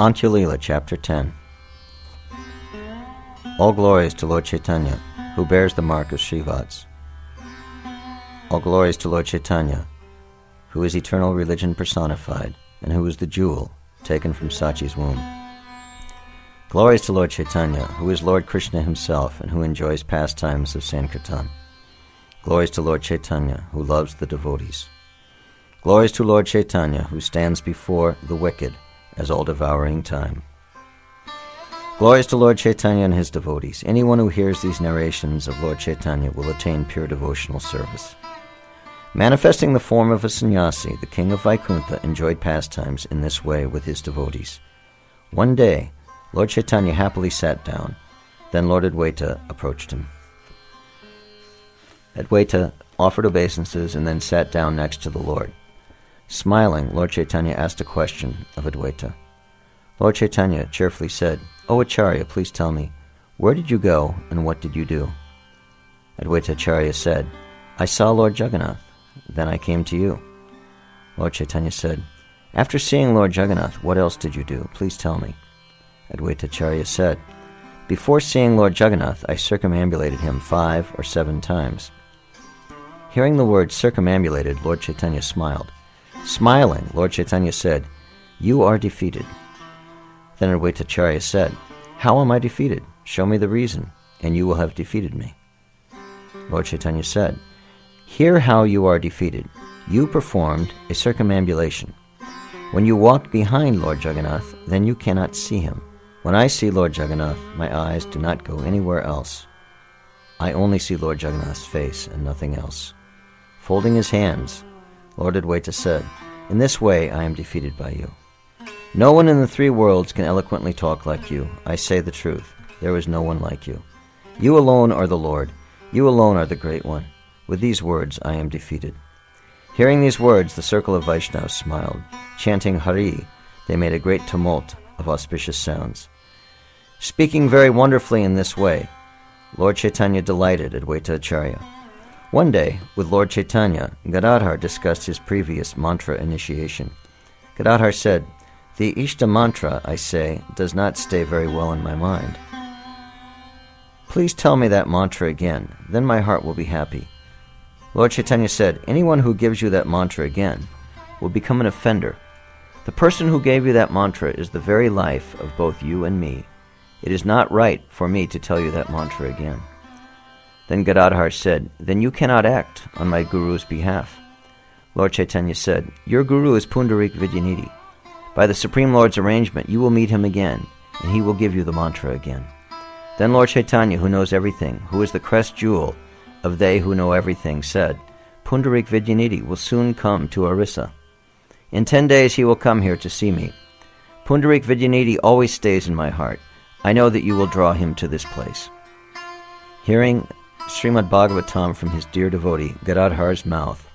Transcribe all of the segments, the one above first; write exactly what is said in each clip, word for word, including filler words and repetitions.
Antya-lila, Chapter ten. All glories to Lord Chaitanya, who bears the mark of Srivats. All glories to Lord Chaitanya, who is eternal religion personified, and who is the jewel taken from Sachi's womb. Glories to Lord Chaitanya, who is Lord Krishna himself, and who enjoys pastimes of Sankirtan. Glories to Lord Chaitanya, who loves the devotees. Glories to Lord Chaitanya, who stands before the wicked as all-devouring time. Glories to Lord Chaitanya and his devotees. Anyone who hears these narrations of Lord Chaitanya will attain pure devotional service. Manifesting the form of a sannyasi, the king of Vaikuntha enjoyed pastimes in this way with his devotees. One day, Lord Chaitanya happily sat down. Then Lord Adwaita approached him. Adwaita offered obeisances and then sat down next to the Lord. Smiling, Lord Chaitanya asked a question of Adwaita. Lord Chaitanya cheerfully said, "O Acharya, please tell me, where did you go and what did you do?" Adwaita Acharya said, "I saw Lord Jagannath. Then I came to you." Lord Chaitanya said, "After seeing Lord Jagannath, what else did you do? Please tell me." Adwaita Acharya said, "Before seeing Lord Jagannath, I circumambulated him five or seven times." Hearing the word circumambulated, Lord Chaitanya smiled. Smiling, Lord Chaitanya said, "You are defeated." Then Adwaita Acharya said, "How am I defeated? Show me the reason, and you will have defeated me." Lord Chaitanya said, "Hear how you are defeated. You performed a circumambulation. When you walked behind Lord Jagannath, then you cannot see him. When I see Lord Jagannath, my eyes do not go anywhere else. I only see Lord Jagannath's face and nothing else." Folding his hands, Lord Adwaita said, "In this way I am defeated by you. No one in the three worlds can eloquently talk like you. I say the truth. There is no one like you. You alone are the Lord. You alone are the Great One. With these words I am defeated." Hearing these words, the circle of Vaishnavas smiled. Chanting Hari, they made a great tumult of auspicious sounds. Speaking very wonderfully in this way, Lord Chaitanya delighted Adwaita Acharya. One day, with Lord Chaitanya, Gadadhar discussed his previous mantra initiation. Gadadhar said, "The Ishta mantra, I say, does not stay very well in my mind. Please tell me that mantra again, then my heart will be happy." Lord Chaitanya said, "Anyone who gives you that mantra again will become an offender. The person who gave you that mantra is the very life of both you and me. It is not right for me to tell you that mantra again." Then Gadadhar said, "Then you cannot act on my Guru's behalf." Lord Chaitanya said, "Your Guru is Pundarik Vidyanidhi. By the Supreme Lord's arrangement, you will meet him again, and he will give you the mantra again." Then Lord Chaitanya, who knows everything, who is the crest jewel of they who know everything, said, "Pundarik Vidyanidhi will soon come to Orissa. In ten days he will come here to see me. Pundarik Vidyanidhi always stays in my heart. I know that you will draw him to this place." Hearing Srimad Bhagavatam from his dear devotee, Gadadhar's mouth,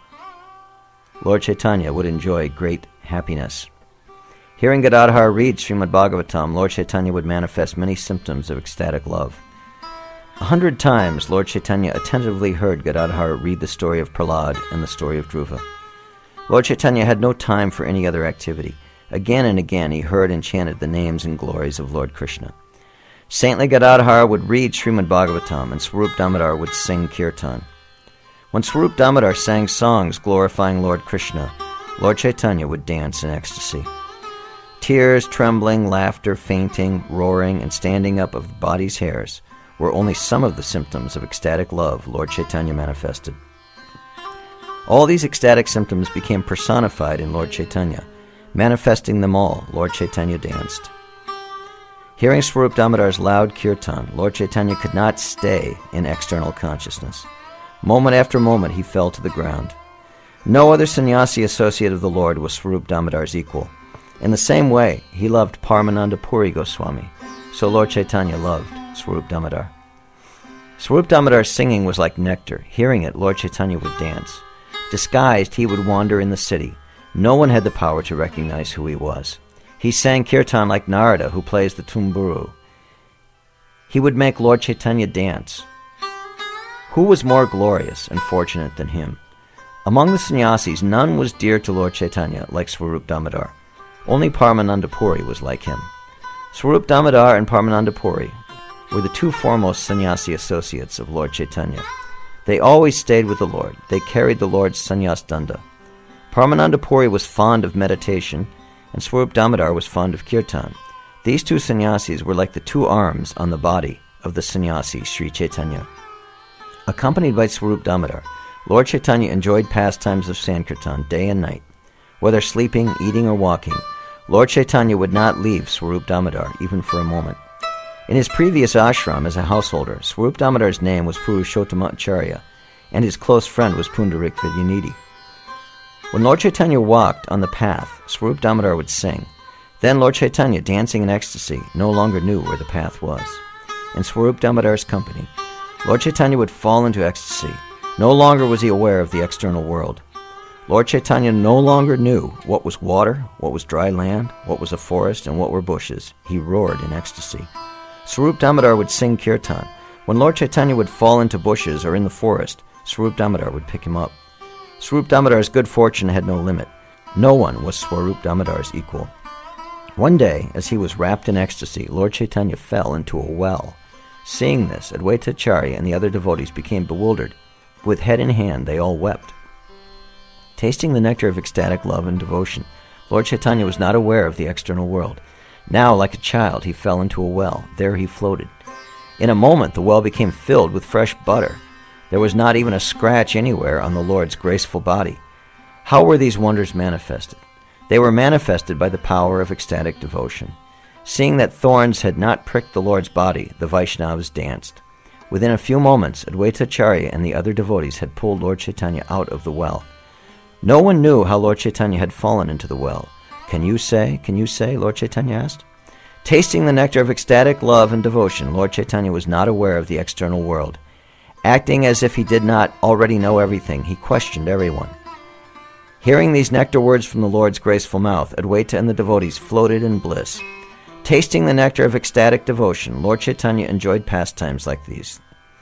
Lord Chaitanya would enjoy great happiness. Hearing Gadadhar read Srimad Bhagavatam, Lord Chaitanya would manifest many symptoms of ecstatic love. A hundred times Lord Chaitanya attentively heard Gadadhar read the story of Prahlad and the story of Dhruva. Lord Chaitanya had no time for any other activity. Again and again he heard and chanted the names and glories of Lord Krishna. Saintly Gadadhar would read Srimad Bhagavatam, and Swarup Damodar would sing kirtan. When Swarup Damodar sang songs glorifying Lord Krishna, Lord Chaitanya would dance in ecstasy. Tears, trembling, laughter, fainting, roaring, and standing up of the body's hairs were only some of the symptoms of ecstatic love Lord Chaitanya manifested. All these ecstatic symptoms became personified in Lord Chaitanya. Manifesting them all, Lord Chaitanya danced. Hearing Swarup Damodar's loud kirtan, Lord Chaitanya could not stay in external consciousness. Moment after moment he fell to the ground. No other sannyasi associate of the Lord was Swarup Damodar's equal. In the same way, he loved Paramananda Puri Goswami, so Lord Chaitanya loved Swarup Damodar. Swarup Damodar's singing was like nectar. Hearing it, Lord Chaitanya would dance. Disguised, he would wander in the city. No one had the power to recognize who he was. He sang kirtan like Narada, who plays the tumburu. He would make Lord Chaitanya dance. Who was more glorious and fortunate than him? Among the sannyasis, none was dear to Lord Chaitanya like Swarup Damodar. Only Paramananda Puri was like him. Swarup Damodar and Paramananda Puri were the two foremost sannyasi associates of Lord Chaitanya. They always stayed with the Lord. They carried the Lord's sannyas danda. Paramananda Puri was fond of meditation, and Swarup Damodar was fond of kirtan. These two sannyasis were like the two arms on the body of the sannyasi Sri Chaitanya. Accompanied by Swarup Damodar, Lord Chaitanya enjoyed pastimes of Sankirtan day and night. Whether sleeping, eating, or walking, Lord Chaitanya would not leave Swarup Damodar even for a moment. In his previous ashram as a householder, Swarup Damodar's name was Purushottama Acharya, and his close friend was Pundarik Vidyanidhi. When Lord Chaitanya walked on the path, Swarup Damodar would sing. Then Lord Chaitanya, dancing in ecstasy, no longer knew where the path was. In Swarup Damodar's company, Lord Chaitanya would fall into ecstasy. No longer was he aware of the external world. Lord Chaitanya no longer knew what was water, what was dry land, what was a forest, and what were bushes. He roared in ecstasy. Swarup Damodar would sing kirtan. When Lord Chaitanya would fall into bushes or in the forest, Swarup Damodar would pick him up. Swarup Damodar's good fortune had no limit. No one was Swarup Damodar's equal. One day, as he was wrapped in ecstasy, Lord Chaitanya fell into a well. Seeing this, Advaita Acharya and the other devotees became bewildered. With head in hand, they all wept. Tasting the nectar of ecstatic love and devotion, Lord Chaitanya was not aware of the external world. Now, like a child, he fell into a well. There he floated. In a moment, the well became filled with fresh butter. There was not even a scratch anywhere on the Lord's graceful body. How were these wonders manifested? They were manifested by the power of ecstatic devotion. Seeing that thorns had not pricked the Lord's body, the Vaishnavas danced. Within a few moments, Advaita Acharya and the other devotees had pulled Lord Chaitanya out of the well. No one knew how Lord Chaitanya had fallen into the well. Can you say, can you say, Lord Chaitanya asked. Tasting the nectar of ecstatic love and devotion, Lord Chaitanya was not aware of the external world. Acting as if he did not already know everything, he questioned everyone. Hearing these nectar words from the Lord's graceful mouth, Advaita and the devotees floated in bliss. Tasting the nectar of ecstatic devotion, Lord Chaitanya enjoyed pastimes like these.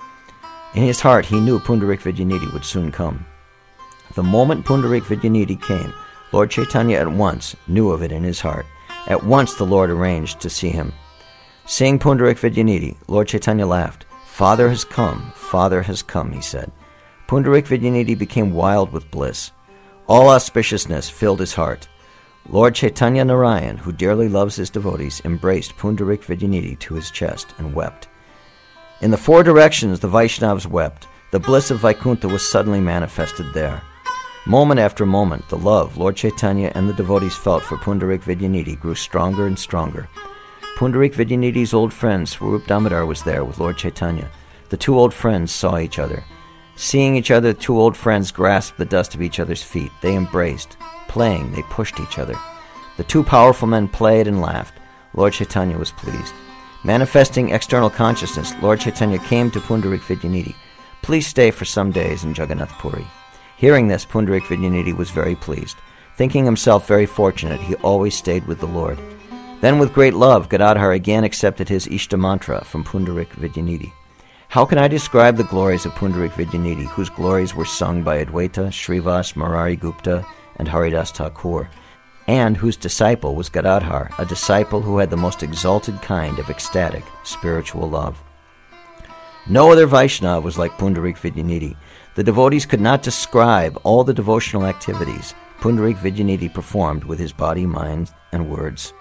In his heart, he knew Pundarik Vidyanidhi would soon come. The moment Pundarik Vidyanidhi came, Lord Chaitanya at once knew of it in his heart. At once the Lord arranged to see him. Seeing Pundarik Vidyanidhi, Lord Chaitanya laughed. Father has come, Father has come, he said. Pundarik Vidyanidhi became wild with bliss. All auspiciousness filled his heart. Lord Chaitanya Narayan, who dearly loves his devotees, embraced Pundarik Vidyanidhi to his chest and wept. In the four directions the Vaishnavas wept. The bliss of Vaikuntha was suddenly manifested there. Moment after moment, the love Lord Chaitanya and the devotees felt for Pundarik Vidyanidhi grew stronger and stronger. Pundarik Vidyanidhi's old friend Swarup Damodar was there with Lord Chaitanya. The two old friends saw each other. Seeing each other, the two old friends grasped the dust of each other's feet. They embraced. Playing, they pushed each other. The two powerful men played and laughed. Lord Chaitanya was pleased. Manifesting external consciousness, Lord Chaitanya came to Pundarik Vidyanidhi. Please stay for some days in Jagannath Puri. Hearing this, Pundarik Vidyanidhi was very pleased. Thinking himself very fortunate, he always stayed with the Lord. Then with great love, Gadadhar again accepted his Ishta mantra from Pundarik Vidyanidhi. How can I describe the glories of Pundarik Vidyanidhi, whose glories were sung by Advaita, Srivas, Murari Gupta, and Haridas Thakur, and whose disciple was Gadadhar, a disciple who had the most exalted kind of ecstatic spiritual love. No other Vaishnava was like Pundarik Vidyanidhi. The devotees could not describe all the devotional activities Pundarik Vidyanidhi performed with his body, mind, and words.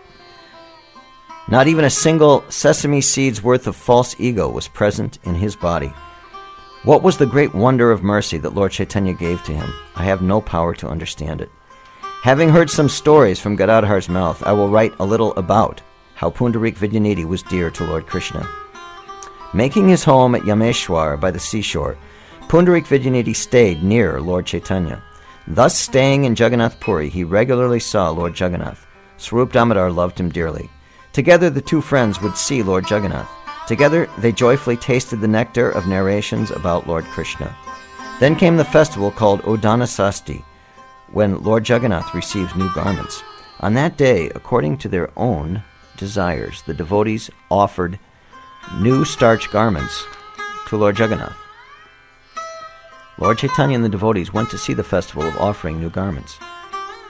Not even a single sesame seed's worth of false ego was present in his body. What was the great wonder of mercy that Lord Chaitanya gave to him? I have no power to understand it. Having heard some stories from Gadadhar's mouth, I will write a little about how Pundarik Vidyanidhi was dear to Lord Krishna. Making his home at Yameshwar by the seashore, Pundarik Vidyanidhi stayed near Lord Chaitanya. Thus staying in Jagannath Puri, he regularly saw Lord Jagannath. Swarup Damodar loved him dearly. Together the two friends would see Lord Jagannath. Together they joyfully tasted the nectar of narrations about Lord Krishna. Then came the festival called Udana Sasti, when Lord Jagannath receives new garments. On that day, according to their own desires, the devotees offered new starch garments to Lord Jagannath. Lord Chaitanya and the devotees went to see the festival of offering new garments.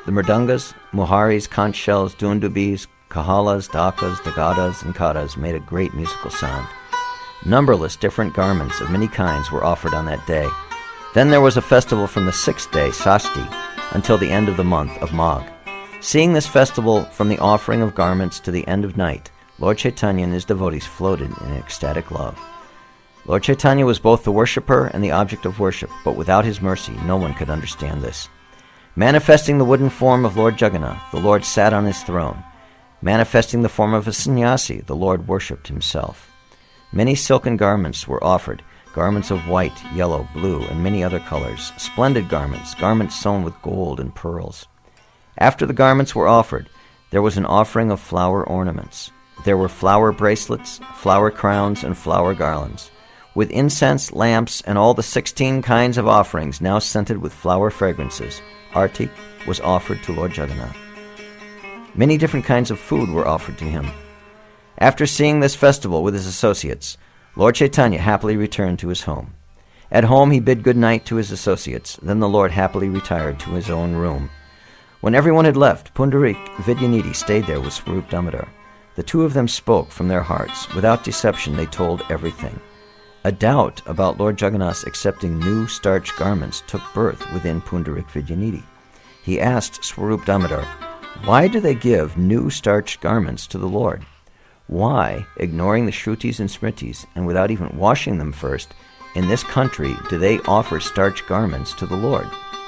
The mridungas, muharis, conch shells, dundubis, kahalas, dhakas, dagadas, and kadas made a great musical sound. Numberless different garments of many kinds were offered on that day. Then there was a festival from the sixth day, Sasti, until the end of the month of Magh. Seeing this festival from the offering of garments to the end of night, Lord Chaitanya and his devotees floated in ecstatic love. Lord Chaitanya was both the worshipper and the object of worship, but without his mercy no one could understand this. Manifesting the wooden form of Lord Jagannath, the Lord sat on his throne. Manifesting the form of a sannyasi, the Lord worshipped himself. Many silken garments were offered, garments of white, yellow, blue, and many other colors, splendid garments, garments sewn with gold and pearls. After the garments were offered, there was an offering of flower ornaments. There were flower bracelets, flower crowns, and flower garlands. With incense, lamps, and all the sixteen kinds of offerings now scented with flower fragrances, Artik was offered to Lord Jagannath. Many different kinds of food were offered to him. After seeing this festival with his associates, Lord Chaitanya happily returned to his home. At home he bid good night to his associates. Then the Lord happily retired to his own room. When everyone had left, Pundarik Vidyanidhi stayed there with Swarup Damodar. The two of them spoke from their hearts. Without deception, they told everything. A doubt about Lord Jagannath's accepting new starched garments took birth within Pundarik Vidyanidhi. He asked Swarup Damodar, why do they give new starched garments to the Lord? Why, ignoring the Shrutis and Smritis, and without even washing them first, in this country do they offer starched garments to the Lord?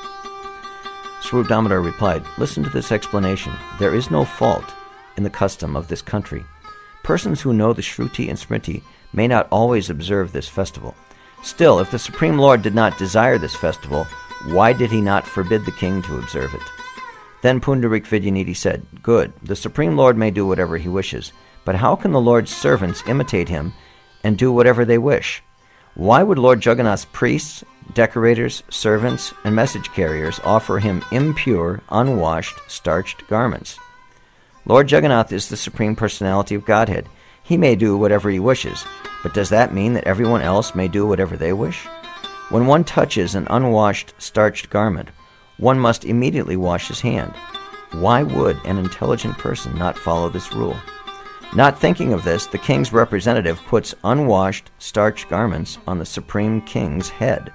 Swarup Damodar replied, listen to this explanation. There is no fault in the custom of this country. Persons who know the Shruti and Smriti may not always observe this festival. Still, if the Supreme Lord did not desire this festival, why did he not forbid the king to observe it? Then Pundarik Vidyanidhi said, good, the Supreme Lord may do whatever he wishes, but how can the Lord's servants imitate him and do whatever they wish? Why would Lord Jagannath's priests, decorators, servants, and message carriers offer him impure, unwashed, starched garments? Lord Jagannath is the Supreme Personality of Godhead. He may do whatever he wishes, but does that mean that everyone else may do whatever they wish? When one touches an unwashed, starched garment, one must immediately wash his hand. Why would an intelligent person not follow this rule? Not thinking of this, the king's representative puts unwashed, starched garments on the Supreme King's head.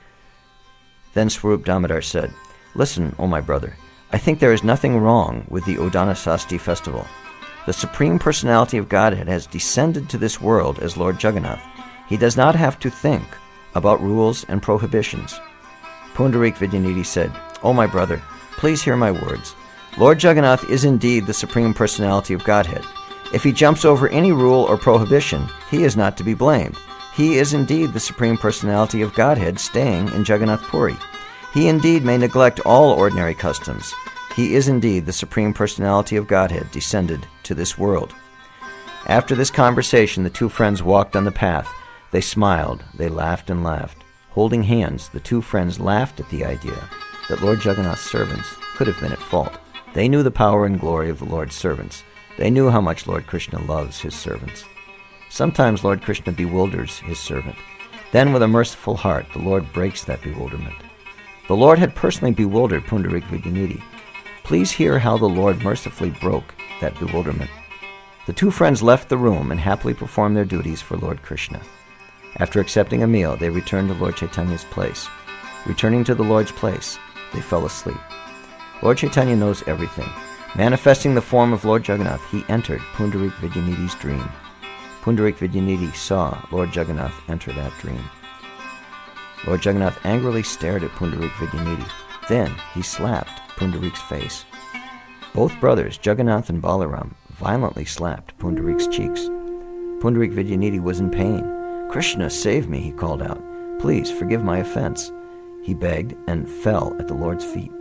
Then Swarup Damodar said, listen, O my brother, I think there is nothing wrong with the Udanasasti festival. The Supreme Personality of Godhead has descended to this world as Lord Jagannath. He does not have to think about rules and prohibitions. Pundarik Vidyanidhi said, O my brother, please hear my words. Lord Jagannath is indeed the Supreme Personality of Godhead. If he jumps over any rule or prohibition, he is not to be blamed. He is indeed the Supreme Personality of Godhead staying in Jagannath Puri. He indeed may neglect all ordinary customs. He is indeed the Supreme Personality of Godhead descended to this world. After this conversation, the two friends walked on the path. They smiled, they laughed and laughed. Holding hands, the two friends laughed at the idea that Lord Jagannath's servants could have been at fault. They knew the power and glory of the Lord's servants. They knew how much Lord Krishna loves his servants. Sometimes Lord Krishna bewilders his servant. Then, with a merciful heart, the Lord breaks that bewilderment. The Lord had personally bewildered Pundarik Vidyanidhi. Please hear how the Lord mercifully broke that bewilderment. The two friends left the room and happily performed their duties for Lord Krishna. After accepting a meal, they returned to Lord Chaitanya's place. Returning to the Lord's place, they fell asleep. Lord Chaitanya knows everything. Manifesting the form of Lord Jagannath, he entered Pundarik Vidyanidhi's dream. Pundarik Vidyanidhi saw Lord Jagannath enter that dream. Lord Jagannath angrily stared at Pundarik Vidyanidhi. Then he slapped Pundarik's face. Both brothers, Jagannath and Balaram, violently slapped Pundarik's cheeks. Pundarik Vidyanidhi was in pain. Krishna, save me, he called out. Please forgive my offense. He begged and fell at the Lord's feet.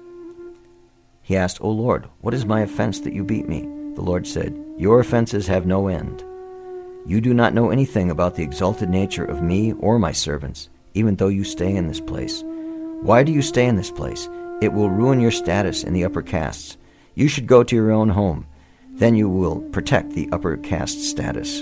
He asked, O Lord, what is my offense that you beat me? The Lord said, Your offenses have no end. You do not know anything about the exalted nature of me or my servants, even though you stay in this place. Why do you stay in this place? It will ruin your status in the upper castes. You should go to your own home. Then you will protect the upper caste status.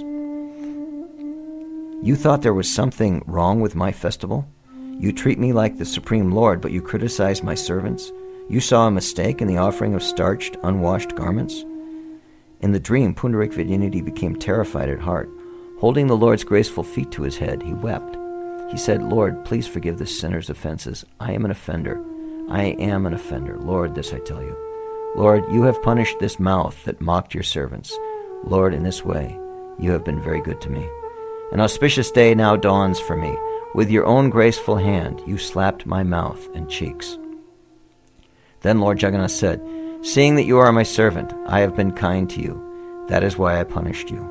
You thought there was something wrong with my festival? You treat me like the Supreme Lord, but you criticize my servants? You saw a mistake in the offering of starched, unwashed garments? In the dream, Pundarik Vidyanidhi became terrified at heart. Holding the Lord's graceful feet to his head, he wept. He said, Lord, please forgive this sinner's offenses. I am an offender. I am an offender. Lord, this I tell you. Lord, you have punished this mouth that mocked your servants. Lord, in this way, you have been very good to me. An auspicious day now dawns for me. With your own graceful hand, you slapped my mouth and cheeks. Then Lord Jagannath said, Seeing that you are my servant, I have been kind to you. That is why I punished you.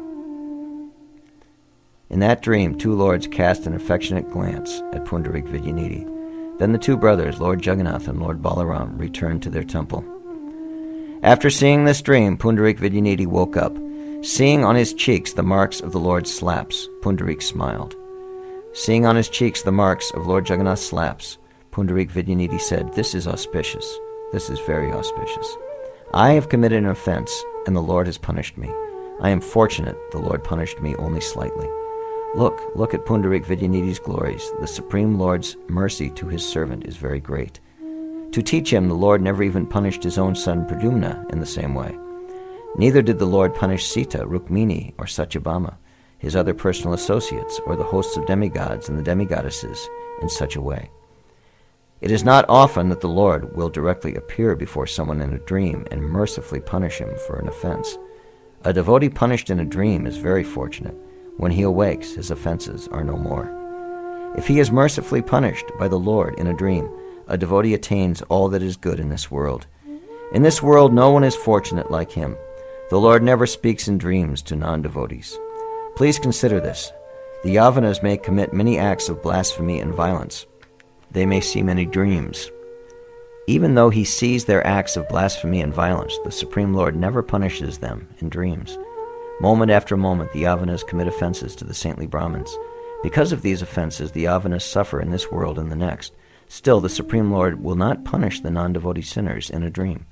In that dream, two lords cast an affectionate glance at Pundarik Vidyanidhi. Then the two brothers, Lord Jagannath and Lord Balaram, returned to their temple. After seeing this dream, Pundarik Vidyanidhi woke up. Seeing on his cheeks the marks of the Lord's slaps, Pundarik smiled. Seeing on his cheeks the marks of Lord Jagannath's slaps, Pundarik Vidyanidhi said, This is auspicious. This is very auspicious. I have committed an offense, and the Lord has punished me. I am fortunate the Lord punished me only slightly. Look, look at Pundarik Vidyanidhi's glories. The Supreme Lord's mercy to his servant is very great. To teach him, the Lord never even punished his own son Pradyumna in the same way. Neither did the Lord punish Sita, Rukmini, or Satyabhama, his other personal associates, or the hosts of demigods and the demigoddesses in such a way. It is not often that the Lord will directly appear before someone in a dream and mercifully punish him for an offense. A devotee punished in a dream is very fortunate. When he awakes, his offenses are no more. If he is mercifully punished by the Lord in a dream, a devotee attains all that is good in this world. In this world, no one is fortunate like him. The Lord never speaks in dreams to non-devotees. Please consider this. The Yavanas may commit many acts of blasphemy and violence. They may see many dreams. Even though he sees their acts of blasphemy and violence, the Supreme Lord never punishes them in dreams. Moment after moment, the Yavanas commit offenses to the saintly Brahmins. Because of these offenses, the Yavanas suffer in this world and the next. Still, the Supreme Lord will not punish the non-devotee sinners in a dream.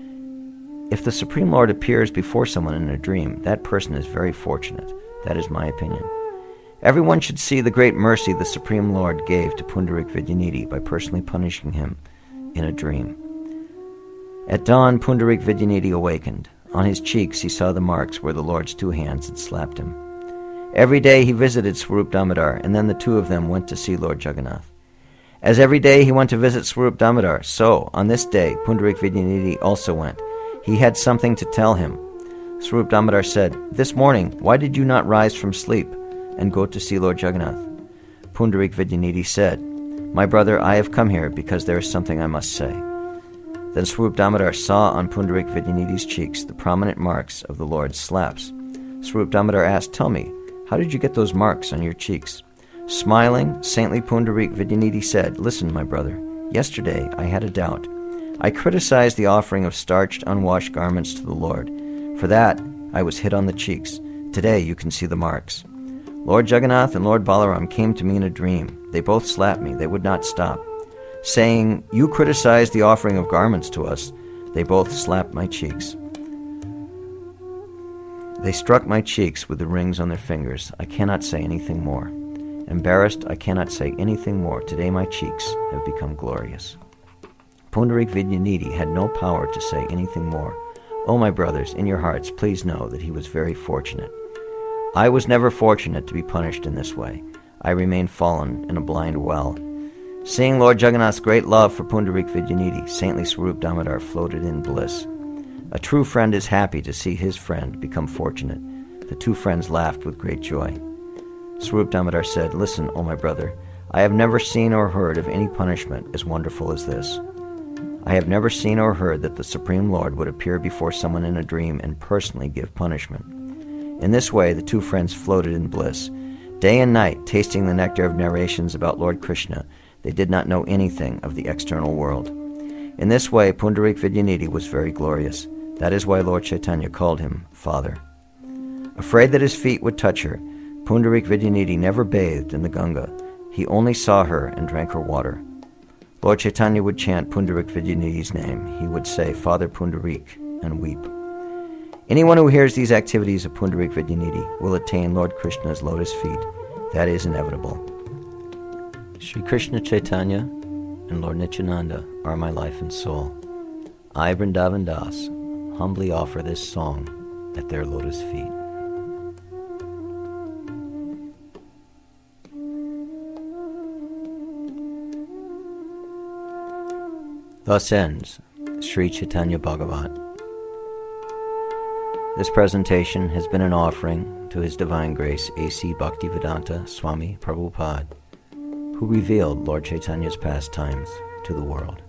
If the Supreme Lord appears before someone in a dream, that person is very fortunate. That is my opinion. Everyone should see the great mercy the Supreme Lord gave to Pundarik Vidyanidhi by personally punishing him in a dream. At dawn, Pundarik Vidyanidhi awakened. On his cheeks he saw the marks where the Lord's two hands had slapped him. Every day he visited Swarup Damodar, and then the two of them went to see Lord Jagannath. As every day he went to visit Swarup Damodar, so on this day Pundarik Vidyanidhi also went. He had something to tell him. Swarup Damodar said, This morning, why did you not rise from sleep and go to see Lord Jagannath? Pundarik Vidyanidhi said, My brother, I have come here because there is something I must say. Then Swarup Damodar saw on Pundarik Vidyanidhi's cheeks the prominent marks of the Lord's slaps. Swarup Damodar asked, Tell me, how did you get those marks on your cheeks? Smiling, saintly Pundarik Vidyanidhi said, Listen, my brother, yesterday I had a doubt. I criticized the offering of starched, unwashed garments to the Lord. For that, I was hit on the cheeks. Today you can see the marks. Lord Jagannath and Lord Balaram came to me in a dream. They both slapped me. They would not stop. Saying, You criticized the offering of garments to us. They both slapped my cheeks. They struck my cheeks with the rings on their fingers. I cannot say anything more. Embarrassed, I cannot say anything more. Today my cheeks have become glorious. Pundarik Vidyanidhi had no power to say anything more. Oh, my brothers, in your hearts, please know that he was very fortunate. I was never fortunate to be punished in this way. I remained fallen in a blind well. Seeing Lord Jagannath's great love for Pundarik Vidyanidhi, saintly Swarup Damodar floated in bliss. A true friend is happy to see his friend become fortunate. The two friends laughed with great joy. Swarup Damodar said, Listen, O my brother, I have never seen or heard of any punishment as wonderful as this. I have never seen or heard that the Supreme Lord would appear before someone in a dream and personally give punishment. In this way, the two friends floated in bliss. Day and night, tasting the nectar of narrations about Lord Krishna, they did not know anything of the external world. In this way, Pundarik Vidyanidhi was very glorious. That is why Lord Chaitanya called him Father. Afraid that his feet would touch her, Pundarik Vidyanidhi never bathed in the Ganga. He only saw her and drank her water. Lord Chaitanya would chant Pundarik Vidyanidhi's name. He would say, Father Pundarik, and weep. Anyone who hears these activities of Pundarik Vidyanidhi will attain Lord Krishna's lotus feet. That is inevitable. Sri Krishna Chaitanya and Lord Nityananda are my life and soul. I, Vrindavan Das, humbly offer this song at their lotus feet. Thus ends Sri Chaitanya Bhagavat. This presentation has been an offering to His Divine Grace A C Bhaktivedanta Swami Prabhupada, who revealed Lord Chaitanya's pastimes to the world.